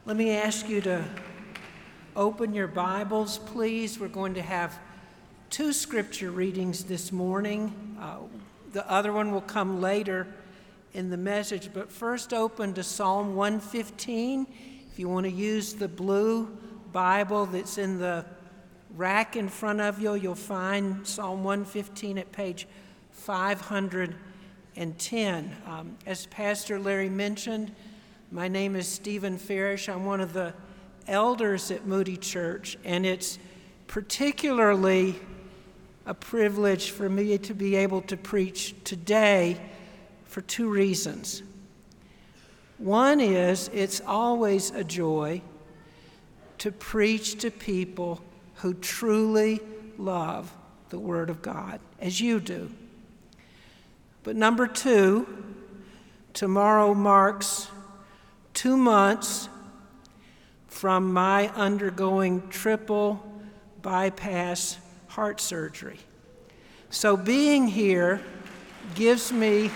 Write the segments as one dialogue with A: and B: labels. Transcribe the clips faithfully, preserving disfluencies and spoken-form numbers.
A: Let me ask you to open your Bibles, please. We're going to have two scripture readings this morning. Uh, the other one will come later in the message, but first open to Psalm one fifteen. If you want to use the blue Bible that's in the rack in front of you, you'll find Psalm one fifteen at page five hundred ten. Um, as Pastor Larry mentioned, my name is Stephen Farish. I'm one of the elders at Moody Church, and it's particularly a privilege for me to be able to preach today for two reasons. One is it's always a joy to preach to people who truly love the Word of God, as you do. But number two, tomorrow marks two months from my undergoing triple bypass heart surgery. So being here gives me,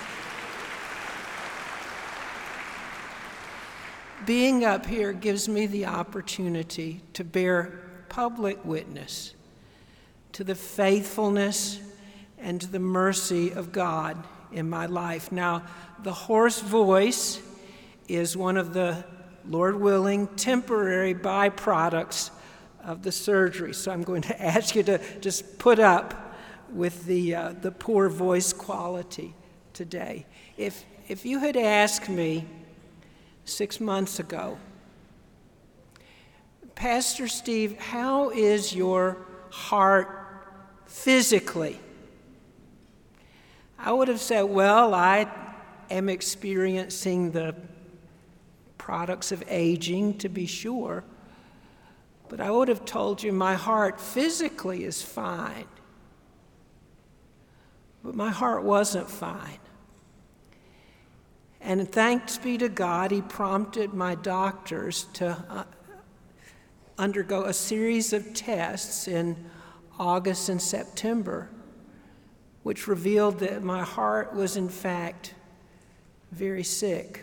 A: being up here gives me the opportunity to bear public witness to the faithfulness and to the mercy of God in my life. Now, the hoarse voice is one of the, Lord willing, temporary byproducts of the surgery. So I'm going to ask you to just put up with the uh, the poor voice quality today. If if you had asked me six months ago, Pastor Steve, how is your heart physically? I would have said, well, I am experiencing the products of aging, to be sure, but I would have told you my heart physically is fine. But my heart wasn't fine. And thanks be to God, He prompted my doctors to uh, undergo a series of tests in August and September, which revealed that my heart was in fact very sick.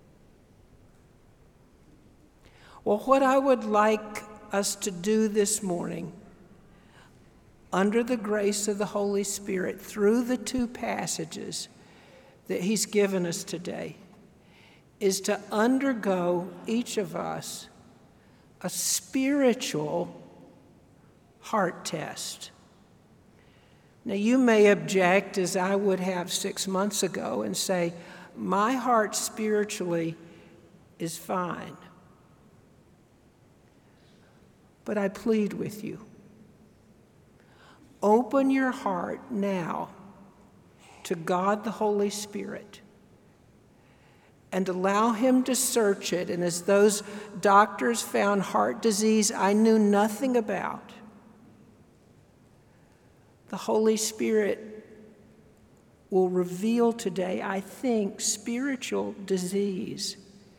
A: Well, what I would like us to do this morning, under the grace of the Holy Spirit, through the two passages that He's given us today, is to undergo, each of us, a spiritual heart test. Now, you may object, as I would have six months ago, and say, my heart spiritually is fine. But I plead with you, open your heart now to God the Holy Spirit and allow Him to search it. And as those doctors found heart disease I knew nothing about, the Holy Spirit will reveal today, I think, spiritual disease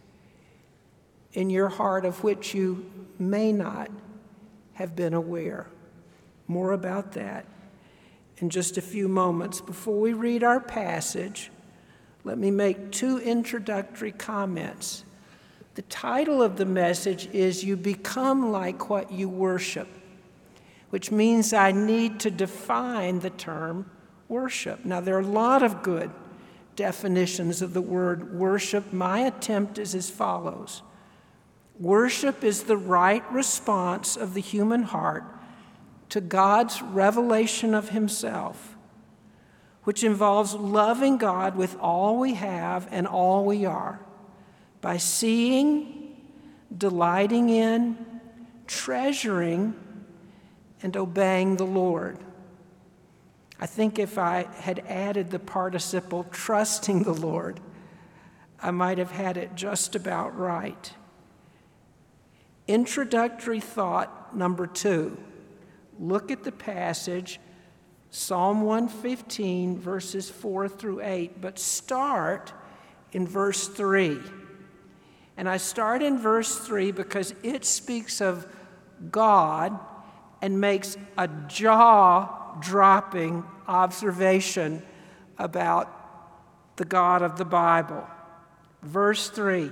A: in your heart of which you may not have been aware. More about that in just a few moments. Before we read our passage, let me make two introductory comments. The title of the message is You Become Like What You Worship, which means I need to define the term worship. Now, there are a lot of good definitions of the word worship. My attempt is as follows. Worship is the right response of the human heart to God's revelation of Himself, which involves loving God with all we have and all we are, by seeing, delighting in, treasuring, and obeying the Lord. I think if I had added the participle trusting the Lord, I might have had it just about right. Introductory thought number two. Look at the passage, Psalm one fifteen, verses four through eight, but start in verse three. And I start in verse three because it speaks of God and makes a jaw-dropping observation about the God of the Bible. Verse three,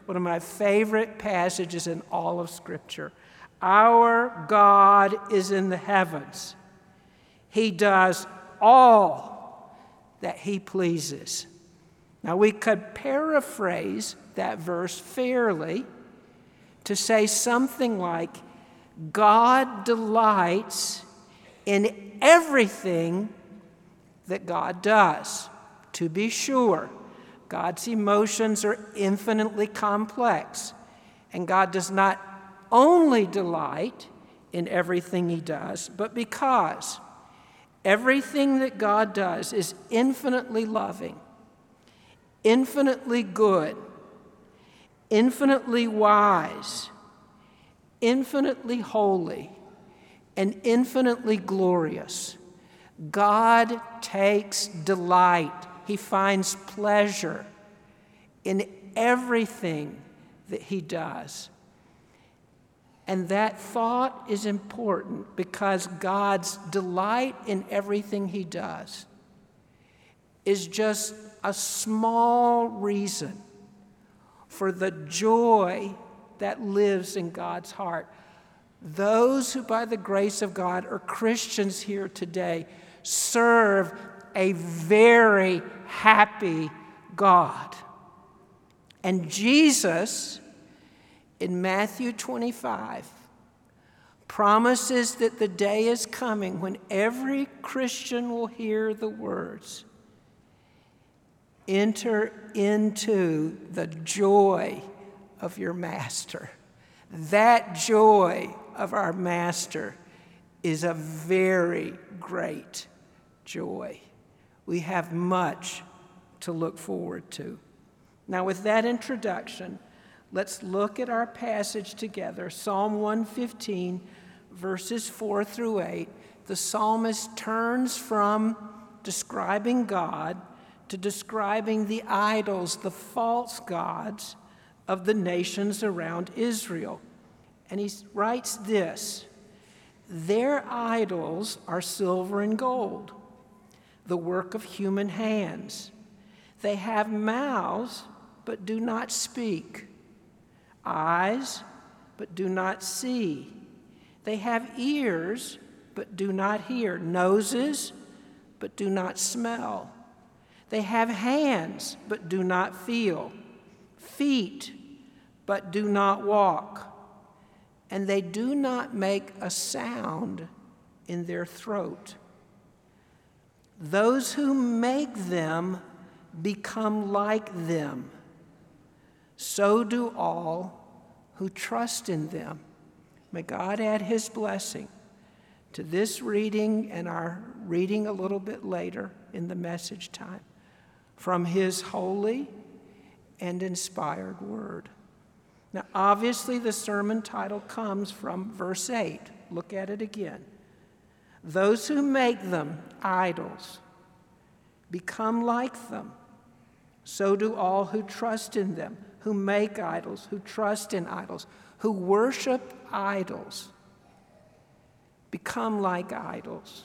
A: one of my favorite passages in all of Scripture. Our God is in the heavens. He does all that he pleases. Now, we could paraphrase that verse fairly to say something like, God delights in everything that God does. To be sure, God's emotions are infinitely complex, and God does not only delight in everything he does, but because everything that God does is infinitely loving, infinitely good, infinitely wise, infinitely holy, and infinitely glorious. God takes delight. He finds pleasure in everything that he does. And that thought is important because God's delight in everything he does is just a small reason for the joy that lives in God's heart. Those who, by the grace of God, are Christians here today serve a very happy God. And Jesus, in Matthew twenty-five, promises that the day is coming when every Christian will hear the words, "Enter into the joy of your master." That joy of our master is a very great joy. We have much to look forward to. Now, with that introduction, let's look at our passage together. Psalm one fifteen, verses four through eight. The psalmist turns from describing God to describing the idols, the false gods of the nations around Israel. And he writes this: their idols are silver and gold, the work of human hands. They have mouths, but do not speak, eyes, but do not see. They have ears, but do not hear, noses, but do not smell. They have hands, but do not feel, feet, but do not walk. And they do not make a sound in their throat. Those who make them become like them. So do all who trust in them. May God add his blessing to this reading and our reading a little bit later in the message time from his holy and inspired word. Now, obviously, the sermon title comes from verse eight. Look at it again. Those who make them idols become like them. So do all who trust in them, who make idols, who trust in idols, who worship idols, become like idols.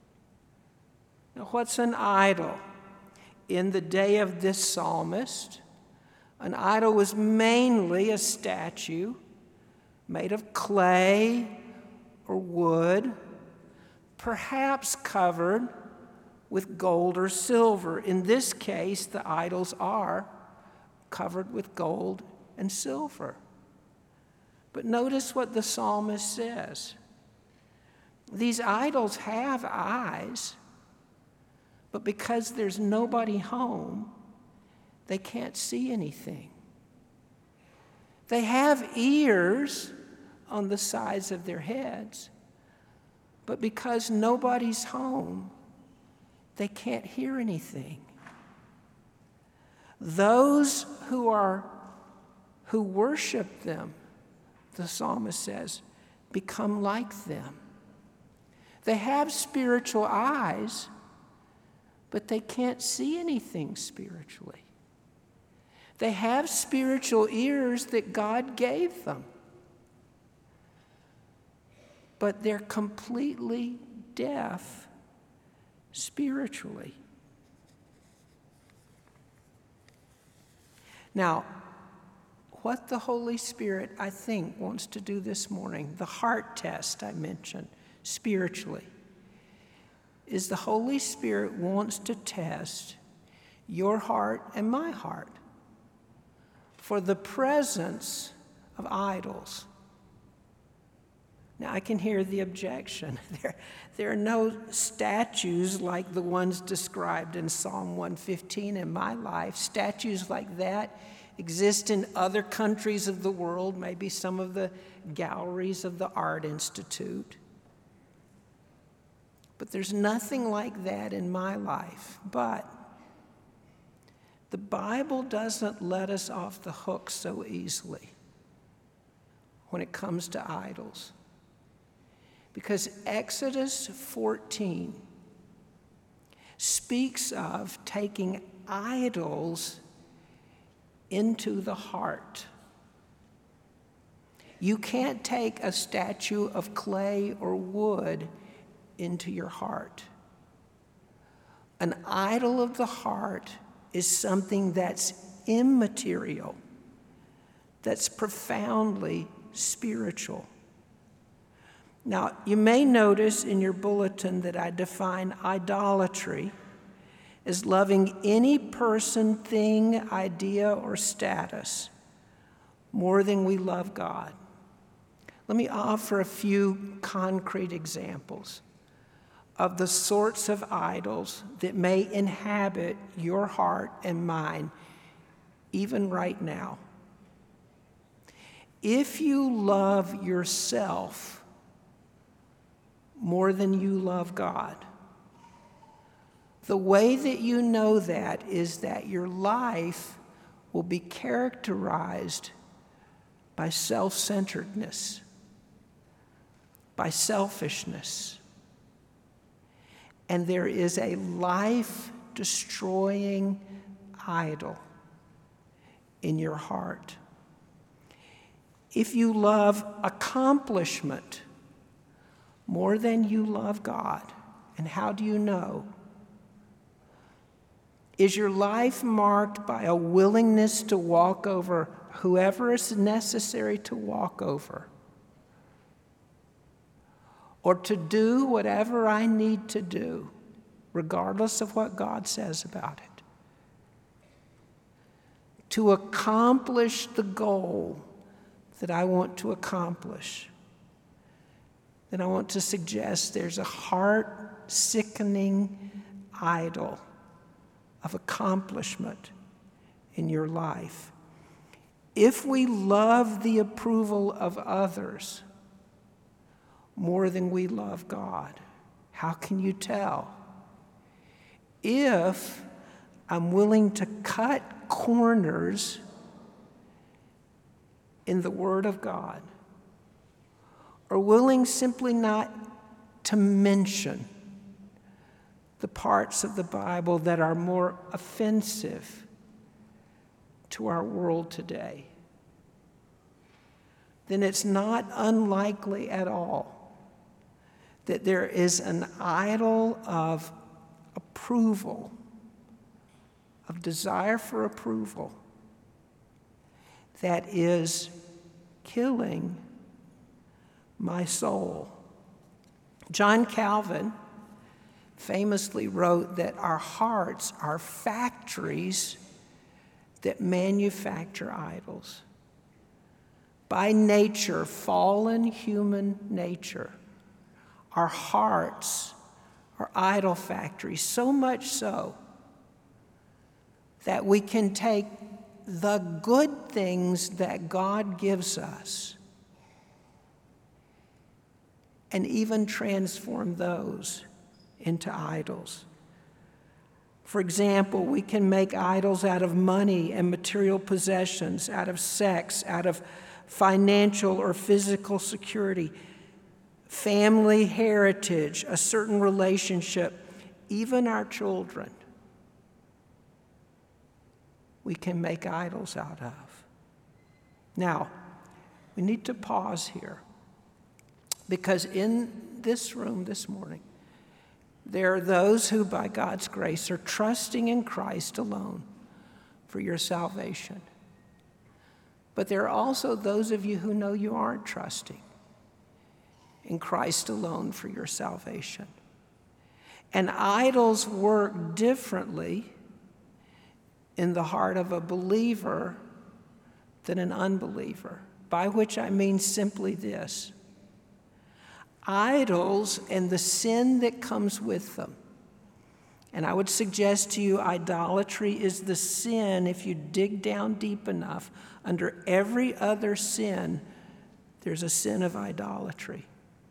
A: Now, what's an idol? In the day of this psalmist, an idol was mainly a statue made of clay or wood, perhaps covered with gold or silver. In this case, the idols are covered with gold and silver. But notice what the psalmist says. These idols have eyes, but because there's nobody home, they can't see anything. They have ears on the sides of their heads, but because nobody's home, they can't hear anything. Those who are who worship them, the psalmist says, become like them. They have spiritual eyes, but they can't see anything spiritually. They have spiritual ears that God gave them, but they're completely deaf spiritually. Now, what the Holy Spirit, I think, wants to do this morning, the heart test I mentioned spiritually, is the Holy Spirit wants to test your heart and my heart for the presence of idols. Now, I can hear the objection. There, there are no statues like the ones described in Psalm one fifteen in my life. Statues like that exist in other countries of the world, maybe some of the galleries of the Art Institute. But there's nothing like that in my life. But the Bible doesn't let us off the hook so easily when it comes to idols. Because Exodus fourteen speaks of taking idols into the heart. You can't take a statue of clay or wood into your heart. An idol of the heart is something that's immaterial, that's profoundly spiritual. Now, you may notice in your bulletin that I define idolatry as loving any person, thing, idea, or status more than we love God. Let me offer a few concrete examples of the sorts of idols that may inhabit your heart and mine, even right now. If you love yourself more than you love God, the way that you know that is that your life will be characterized by self-centeredness, by selfishness. And there is a life-destroying idol in your heart. If you love accomplishment more than you love God, and how do you know? Is your life marked by a willingness to walk over whoever is necessary to walk over? Or to do whatever I need to do, regardless of what God says about it? To accomplish the goal that I want to accomplish, then I want to suggest there's a heart-sickening idol of accomplishment in your life. If we love the approval of others more than we love God, how can you tell? If I'm willing to cut corners in the Word of God, or willing simply not to mention the parts of the Bible that are more offensive to our world today, then it's not unlikely at all that there is an idol of approval, of desire for approval, that is killing my soul. John Calvin famously wrote that our hearts are factories that manufacture idols. By nature, fallen human nature, our hearts are idol factories, so much so that we can take the good things that God gives us and even transform those into idols. For example, we can make idols out of money and material possessions, out of sex, out of financial or physical security, family heritage, a certain relationship, even our children. We can make idols out of. Now, we need to pause here, because in this room this morning, there are those who, by God's grace, are trusting in Christ alone for your salvation. But there are also those of you who know you aren't trusting in Christ alone for your salvation. And idols work differently in the heart of a believer than an unbeliever, by which I mean simply this. Idols and the sin that comes with them. And I would suggest to you, idolatry is the sin, if you dig down deep enough, under every other sin, there's a sin of idolatry.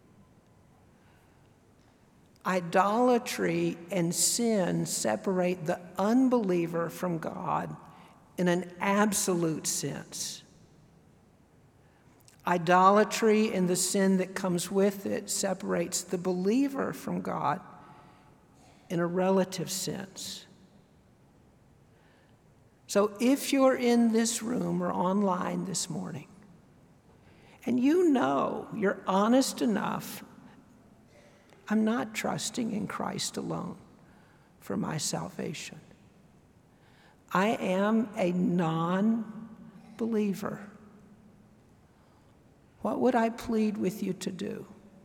A: Idolatry and sin separate the unbeliever from God in an absolute sense. Idolatry and the sin that comes with it separates the believer from God in a relative sense. So if you're in this room or online this morning, and you know, you're honest enough, I'm not trusting in Christ alone for my salvation. I am a non-believer. What would I plead with you to do?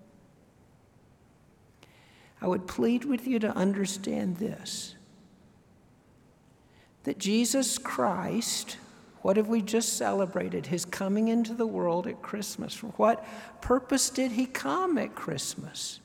A: I would plead with you to understand this, that Jesus Christ, what have we just celebrated? His coming into the world at Christmas. For what purpose did he come at Christmas?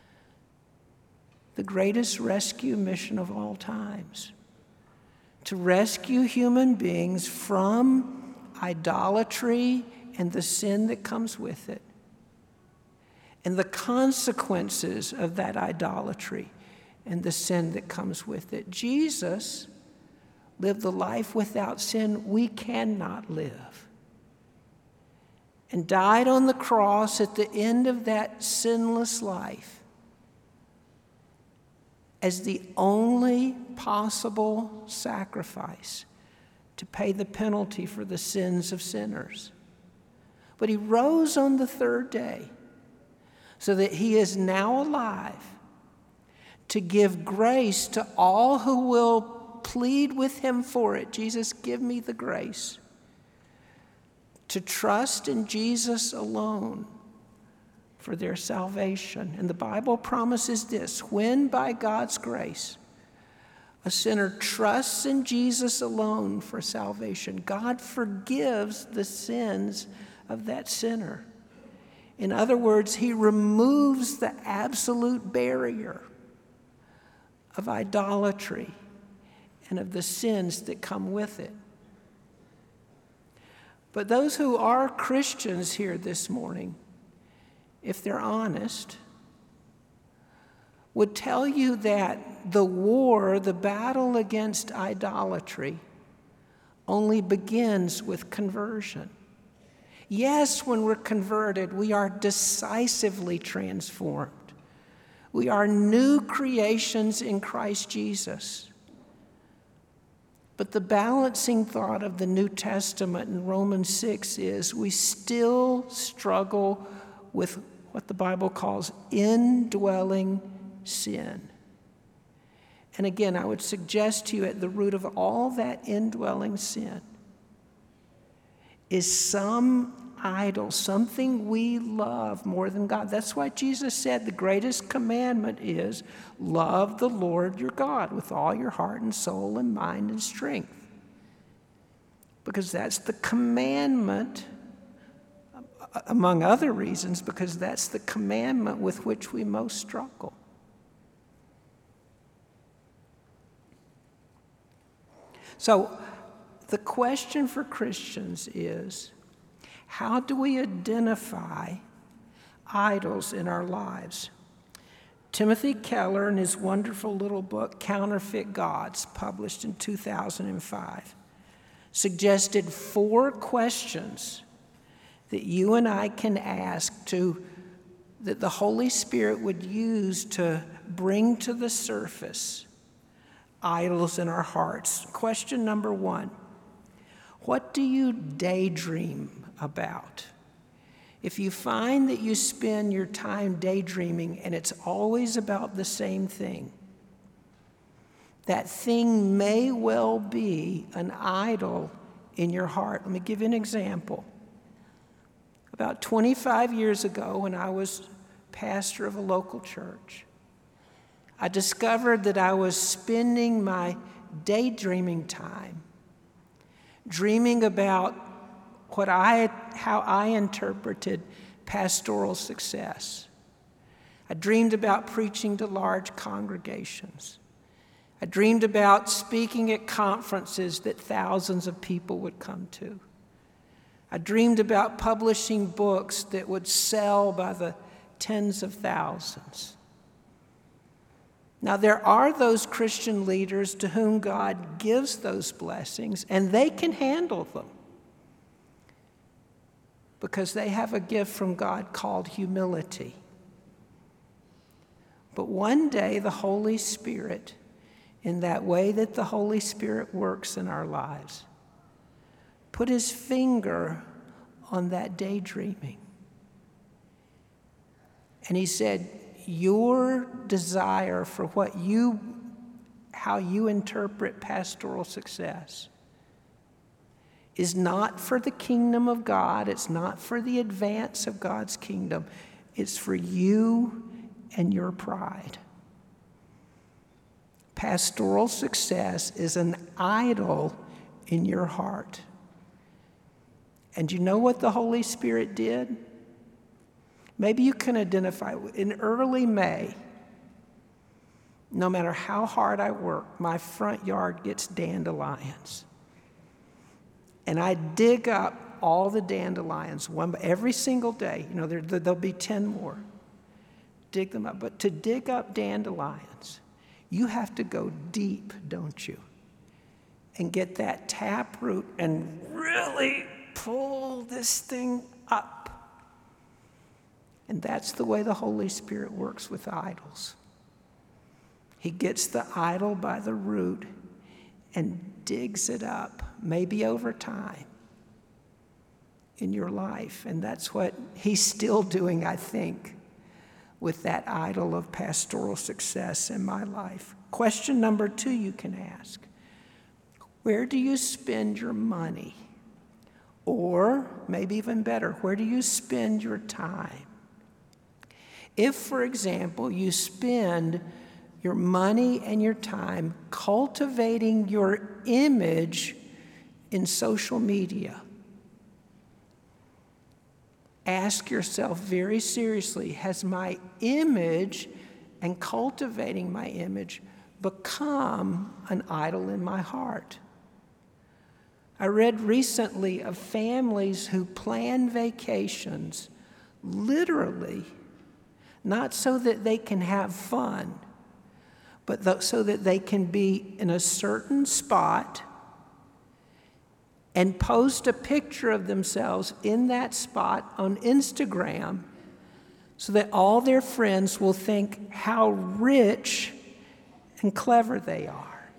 A: The greatest rescue mission of all times. To rescue human beings from idolatry and the sin that comes with it, and the consequences of that idolatry and the sin that comes with it. Jesus lived the life without sin we cannot live, and died on the cross at the end of that sinless life as the only possible sacrifice to pay the penalty for the sins of sinners. But he rose on the third day so that he is now alive to give grace to all who will plead with him for it. Jesus, give me the grace to trust in Jesus alone for their salvation. And the Bible promises this: when by God's grace a sinner trusts in Jesus alone for salvation, God forgives the sins of that sinner. In other words, he removes the absolute barrier of idolatry and of the sins that come with it. But those who are Christians here this morning, if they're honest, would tell you that the war, the battle against idolatry, only begins with conversion. Yes, when we're converted, we are decisively transformed. We are new creations in Christ Jesus. But the balancing thought of the New Testament in Romans six is we still struggle with what the Bible calls indwelling sin. And again, I would suggest to you at the root of all that indwelling sin is some idol, something we love more than God. That's why Jesus said the greatest commandment is love the Lord your God with all your heart and soul and mind and strength. Because that's the commandment, among other reasons, because that's the commandment with which we most struggle. So the question for Christians is, how do we identify idols in our lives? Timothy Keller, in his wonderful little book, Counterfeit Gods, published in two thousand five, suggested four questions that you and I can ask to, that the Holy Spirit would use to bring to the surface idols in our hearts. Question number one: what do you daydream about? If you find that you spend your time daydreaming and it's always about the same thing, that thing may well be an idol in your heart. Let me give you an example. About twenty-five years ago, when I was pastor of a local church, I discovered that I was spending my daydreaming time dreaming about what I, how I interpreted pastoral success. I dreamed about preaching to large congregations. I dreamed about speaking at conferences that thousands of people would come to. I dreamed about publishing books that would sell by the tens of thousands. Now, there are those Christian leaders to whom God gives those blessings, and they can handle them because they have a gift from God called humility. But one day, the Holy Spirit, in that way that the Holy Spirit works in our lives, put his finger on that daydreaming. And he said, your desire for what you, how you interpret pastoral success is not for the kingdom of God. It's not for the advance of God's kingdom. It's for you and your pride. Pastoral success is an idol in your heart. And you know what the Holy Spirit did? Maybe you can identify. In early May, no matter how hard I work, my front yard gets dandelions. And I dig up all the dandelions one every single day. You know, there, there'll be ten more. Dig them up. But to dig up dandelions, you have to go deep, don't you? And get that tap root and really pull this thing up. And that's the way the Holy Spirit works with idols. He gets the idol by the root and digs it up, maybe over time, in your life. And that's what he's still doing, I think, with that idol of pastoral success in my life. Question number two you can ask: where do you spend your money? Or, maybe even better, where do you spend your time? If, for example, you spend your money and your time cultivating your image in social media, ask yourself very seriously, has my image and cultivating my image become an idol in my heart? I read recently of families who plan vacations literally not so that they can have fun, but th- so that they can be in a certain spot and post a picture of themselves in that spot on Instagram so that all their friends will think how rich and clever they are.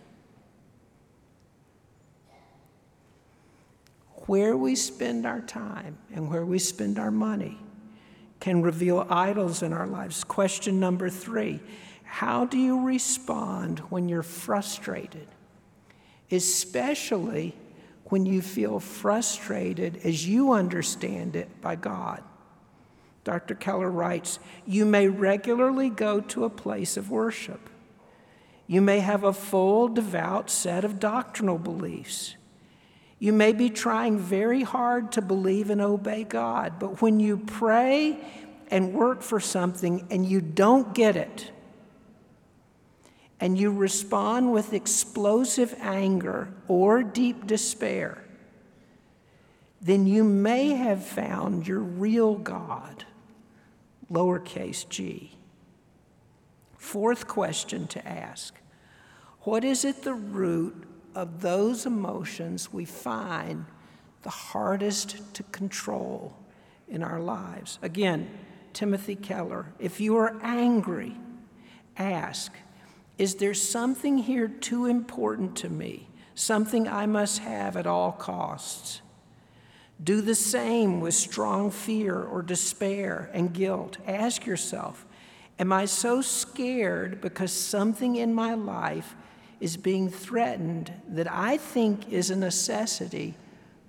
A: Where we spend our time and where we spend our money can reveal idols in our lives. Question number three: how do you respond when you're frustrated, especially when you feel frustrated as you understand it by God? Doctor Keller writes, you may regularly go to a place of worship. You may have a full, devout set of doctrinal beliefs. You may be trying very hard to believe and obey God, but when you pray and work for something and you don't get it, and you respond with explosive anger or deep despair, then you may have found your real God, lowercase g. Fourth question to ask: what is at the root of those emotions we find the hardest to control in our lives? Again, Timothy Keller, if you are angry, ask, is there something here too important to me, something I must have at all costs? Do the same with strong fear or despair and guilt. Ask yourself, am I so scared because something in my life is being threatened that I think is a necessity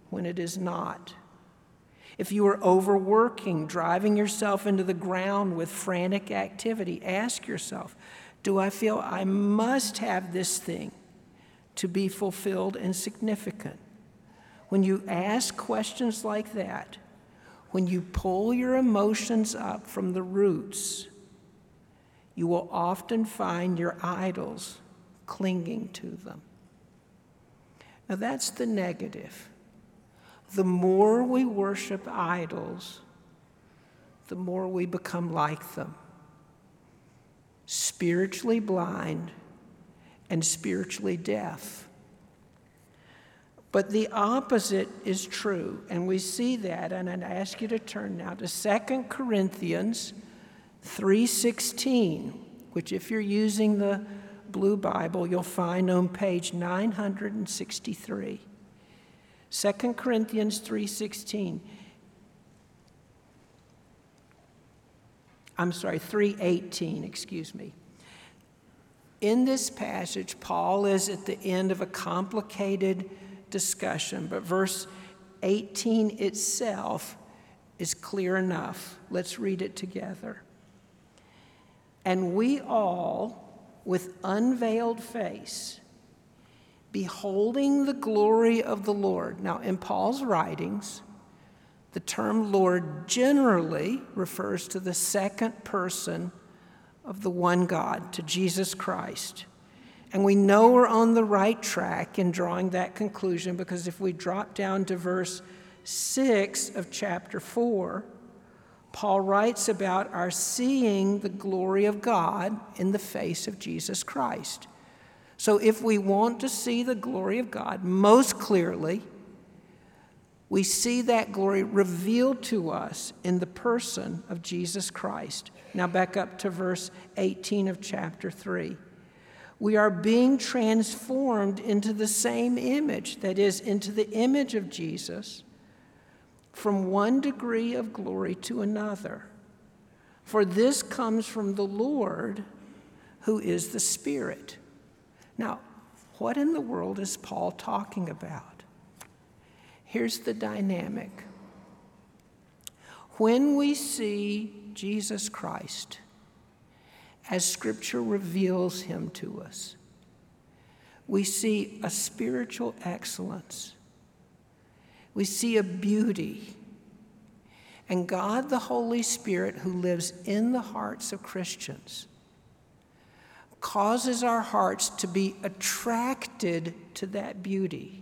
A: when it is not. If you are overworking, driving yourself into the ground with frantic activity, ask yourself, do I feel I must have this thing to be fulfilled and significant? When you ask questions like that, when you pull your emotions up from the roots, you will often find your idols clinging to them. Now that's the negative. The more we worship idols, the more we become like them, spiritually blind and spiritually deaf. But the opposite is true, and we see that, and I'd ask you to turn now to Second Corinthians three sixteen, which if you're using the Blue Bible, you'll find on page nine hundred sixty-three. Second Corinthians three sixteen. I'm sorry, three eighteen, excuse me. In this passage, Paul is at the end of a complicated discussion, but verse eighteen itself is clear enough. Let's read it together. And we all, with unveiled face, beholding the glory of the Lord. Now, in Paul's writings, the term Lord generally refers to the second person of the one God, to Jesus Christ. And we know we're on the right track in drawing that conclusion, because if we drop down to verse six of chapter four, Paul writes about our seeing the glory of God in the face of Jesus Christ. So if we want to see the glory of God most clearly, we see that glory revealed to us in the person of Jesus Christ. Now back up to verse eighteen of chapter three. We are being transformed into the same image, that is, into the image of Jesus, from one degree of glory to another. For this comes from the Lord, who is the Spirit. Now, what in the world is Paul talking about? Here's the dynamic. When we see Jesus Christ, as Scripture reveals him to us, we see a spiritual excellence. We see a beauty. And God, the Holy Spirit, who lives in the hearts of Christians, causes our hearts to be attracted to that beauty.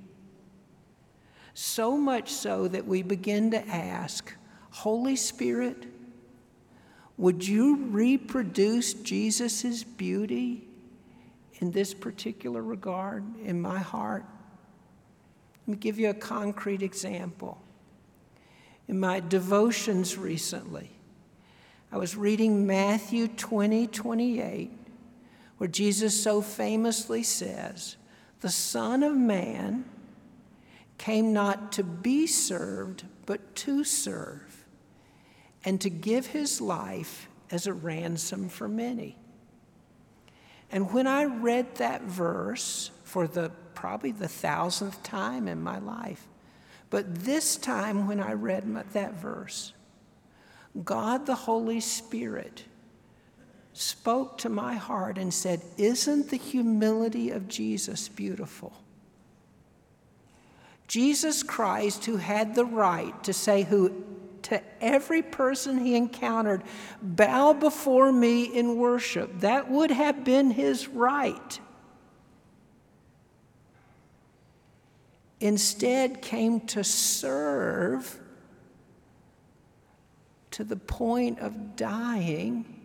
A: So much so that we begin to ask, Holy Spirit, would you reproduce Jesus' beauty in this particular regard in my heart? Let me give you a concrete example. In my devotions recently, I was reading Matthew twenty, twenty-eight, where Jesus so famously says, the Son of Man came not to be served, but to serve, and to give his life as a ransom for many. And when I read that verse for the probably the thousandth time in my life, but this time when I read that verse, God the Holy Spirit spoke to my heart and said, isn't the humility of Jesus beautiful? Jesus Christ, who had the right to say who to every person he encountered, bow before me in worship. That would have been his right. Instead came to serve to the point of dying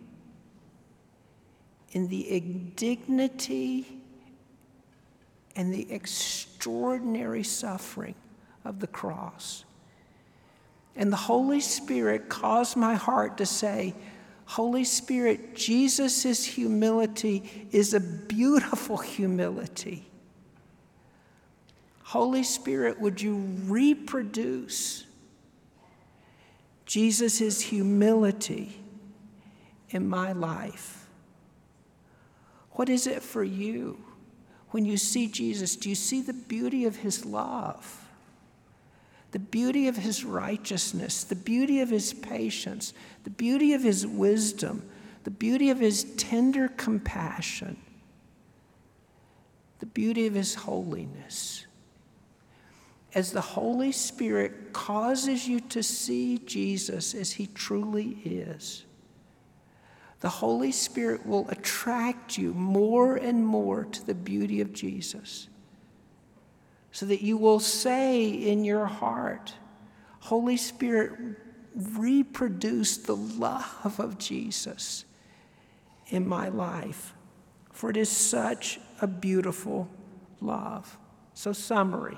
A: in the indignity and the extraordinary suffering of the cross. And the Holy Spirit caused my heart to say, Holy Spirit, Jesus' humility is a beautiful humility. Holy Spirit, would you reproduce Jesus' humility in my life? What is it for you? When you see Jesus, do you see the beauty of his love? the beauty of his righteousness, the beauty of his patience, the beauty of his wisdom, the beauty of his tender compassion, the beauty of his holiness. As the Holy Spirit causes you to see Jesus as he truly is, the Holy Spirit will attract you more and more to the beauty of Jesus, so that you will say in your heart, Holy Spirit, reproduce the love of Jesus in my life, for it is such a beautiful love. So, summary.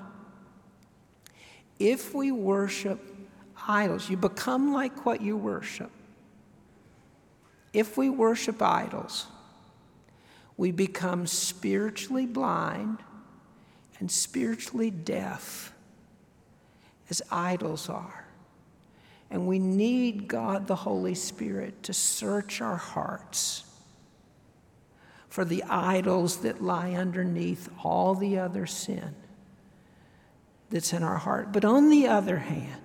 A: If we worship idols, you become like what you worship. If we worship idols, we become spiritually blind and spiritually deaf, as idols are. And we need God the Holy Spirit to search our hearts for the idols that lie underneath all the other sin that's in our heart. But on the other hand,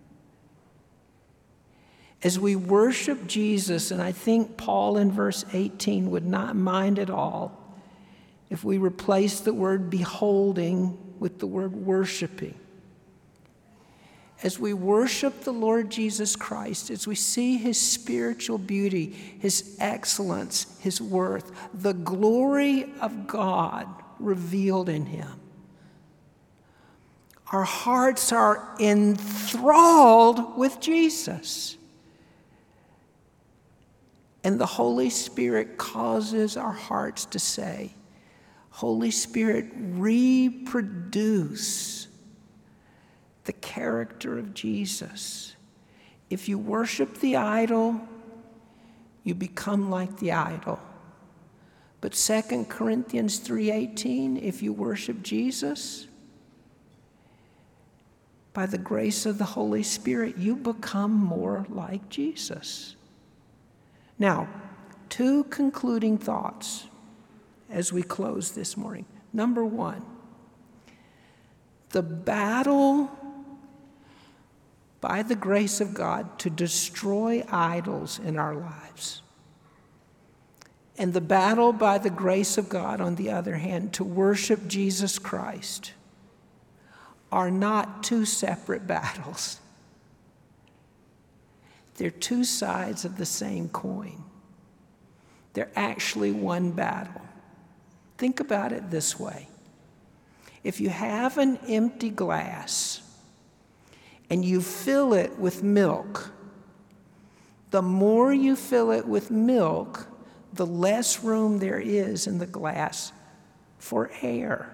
A: as we worship Jesus, and I think Paul in verse eighteen would not mind at all if we replace the word beholding with the word worshiping. As we worship the Lord Jesus Christ, as we see his spiritual beauty, his excellence, his worth, the glory of God revealed in him, our hearts are enthralled with Jesus. And the Holy Spirit causes our hearts to say, Holy Spirit, reproduce the character of Jesus. If you worship the idol, you become like the idol. But Second Corinthians three eighteen, if you worship Jesus, by the grace of the Holy Spirit, you become more like Jesus. Now, two concluding thoughts as we close this morning. Number one, the battle by the grace of God to destroy idols in our lives, and the battle by the grace of God, on the other hand, to worship Jesus Christ, are not two separate battles. They're two sides of the same coin. They're actually one battle. Think about it this way. If you have an empty glass and you fill it with milk, the more you fill it with milk, the less room there is in the glass for air.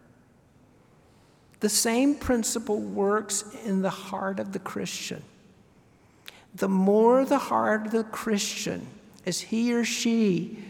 A: The same principle works in the heart of the Christian. The more the heart of the Christian, as he or she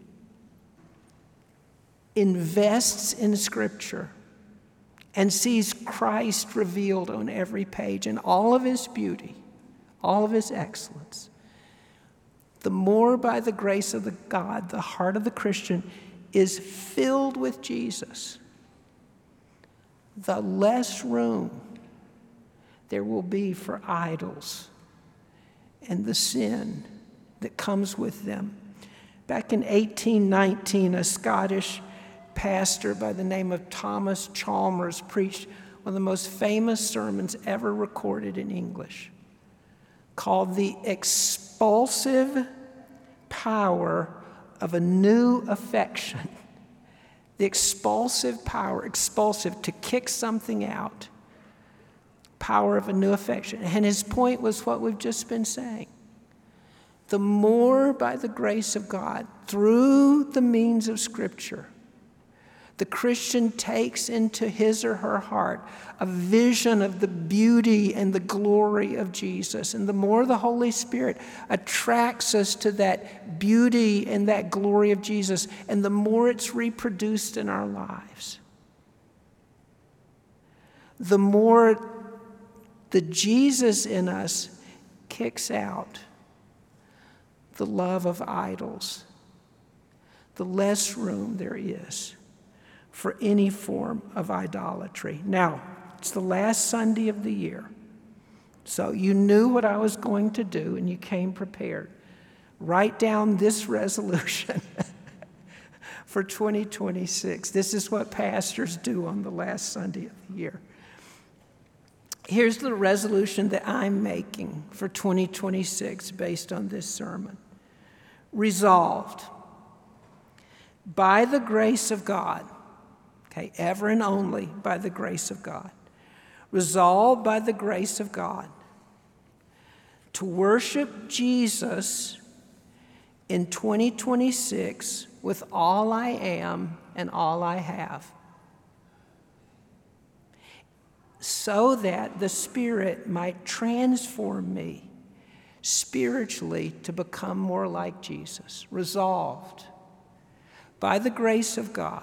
A: invests in Scripture and sees Christ revealed on every page in all of his beauty, all of his excellence, the more by the grace of the God, the heart of the Christian is filled with Jesus, the less room there will be for idols and the sin that comes with them. Back in eighteen nineteen, a Scottish pastor by the name of Thomas Chalmers preached one of the most famous sermons ever recorded in English, called The Expulsive Power of a New Affection. The expulsive power, expulsive, to kick something out, power of a new affection. And his point was what we've just been saying. The more by the grace of God, through the means of Scripture, the Christian takes into his or her heart a vision of the beauty and the glory of Jesus. And the more the Holy Spirit attracts us to that beauty and that glory of Jesus, and the more it's reproduced in our lives, the more the Jesus in us kicks out the love of idols, the less room there is for any form of idolatry. Now, It's the last Sunday of the year. So you knew what I was going to do, and you came prepared. Write down this resolution for twenty twenty-six. This is what pastors do on the last Sunday of the year. Here's the resolution that I'm making for twenty twenty-six based on this sermon. Resolved, by the grace of God, okay, ever and only by the grace of God, resolved by the grace of God to worship Jesus in twenty twenty-six with all I am and all I have, so that the Spirit might transform me spiritually to become more like Jesus. Resolved, by the grace of God,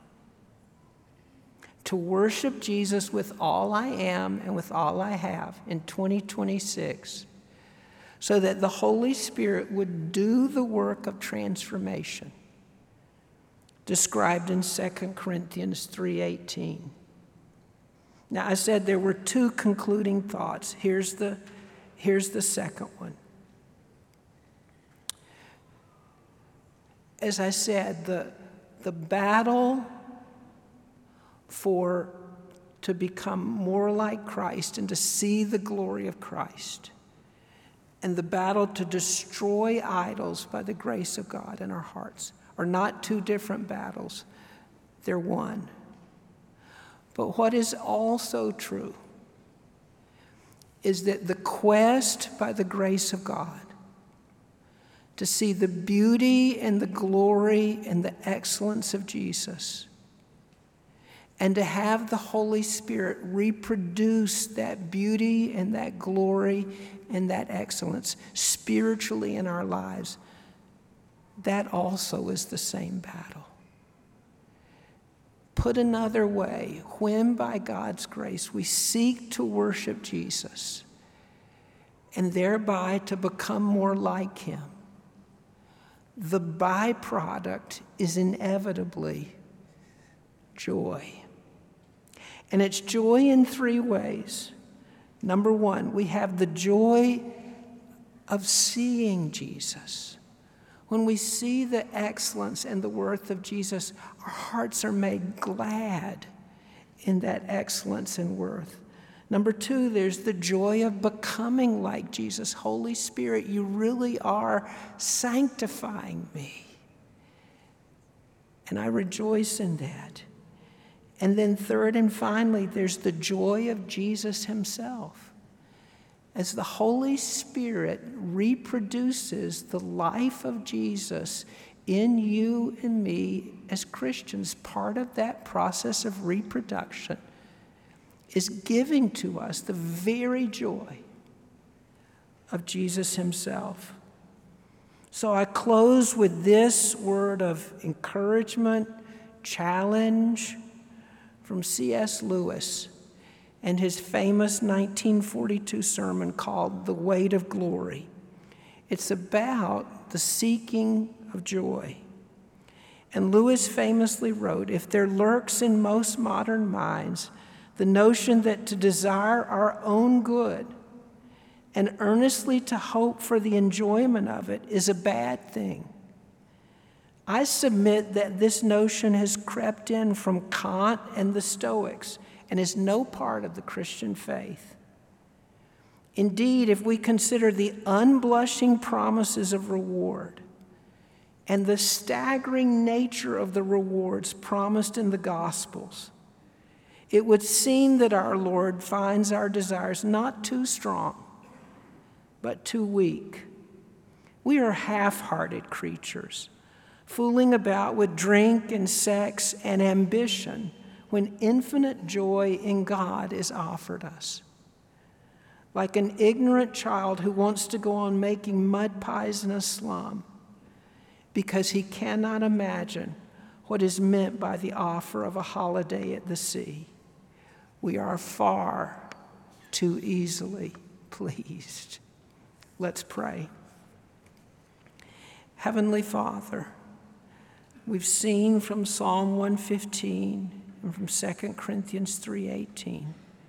A: to worship Jesus with all I am and with all I have in twenty twenty-six, so that the Holy Spirit would do the work of transformation described in Second Corinthians three eighteen. Now, I said there were two concluding thoughts. Here's the, here's the second one. As I said, the, the battle for to become more like Christ and to see the glory of Christ, and the battle to destroy idols by the grace of God in our hearts are not two different battles. They're one. But what is also true is that the quest by the grace of God to see the beauty and the glory and the excellence of Jesus, and to have the Holy Spirit reproduce that beauty and that glory and that excellence spiritually in our lives, that also is the same battle. Put another way, when by God's grace we seek to worship Jesus and thereby to become more like him, the byproduct is inevitably joy. And it's joy in three ways. Number one, we have the joy of seeing Jesus. When we see the excellence and the worth of Jesus, our hearts are made glad in that excellence and worth. Number two, there's the joy of becoming like Jesus. Holy Spirit, you really are sanctifying me. And I rejoice in that. And then third and finally, there's the joy of Jesus himself. As the Holy Spirit reproduces the life of Jesus in you and me as Christians, part of that process of reproduction is giving to us the very joy of Jesus himself. So I close with this word of encouragement, challenge from C S Lewis and his famous nineteen forty-two sermon called The Weight of Glory. It's about the seeking of joy. And Lewis famously wrote, if there lurks in most modern minds the notion that to desire our own good and earnestly to hope for the enjoyment of it is a bad thing, I submit that this notion has crept in from Kant and the Stoics and is no part of the Christian faith. Indeed, if we consider the unblushing promises of reward and the staggering nature of the rewards promised in the Gospels, it would seem that our Lord finds our desires not too strong, but too weak. We are half-hearted creatures, fooling about with drink and sex and ambition when infinite joy in God is offered us. Like an ignorant child who wants to go on making mud pies in a slum because he cannot imagine what is meant by the offer of a holiday at the sea. We are far too easily pleased. Let's pray. Heavenly Father, we've seen from Psalm one fifteen and from Second Corinthians three eighteen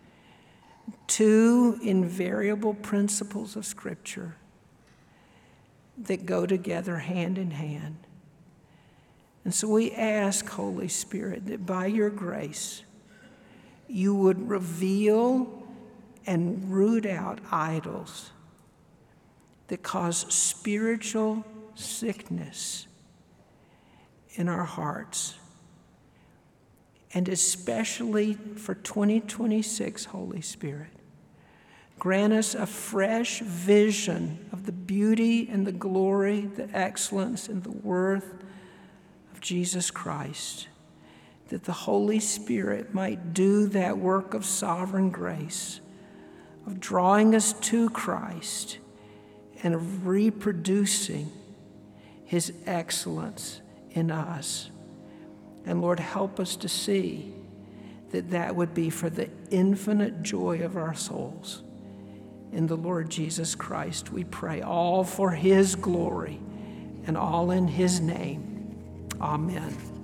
A: two invariable principles of Scripture that go together hand in hand. And so we ask, Holy Spirit, that by your grace, you would reveal and root out idols that cause spiritual sickness in our hearts. And especially for twenty twenty-six, Holy Spirit, grant us a fresh vision of the beauty and the glory, the excellence and the worth of Jesus Christ, that the Holy Spirit might do that work of sovereign grace, of drawing us to Christ and of reproducing his excellence in us. And Lord, help us to see that that would be for the infinite joy of our souls. In the Lord Jesus Christ, we pray, all for his glory and all in his name. Amen.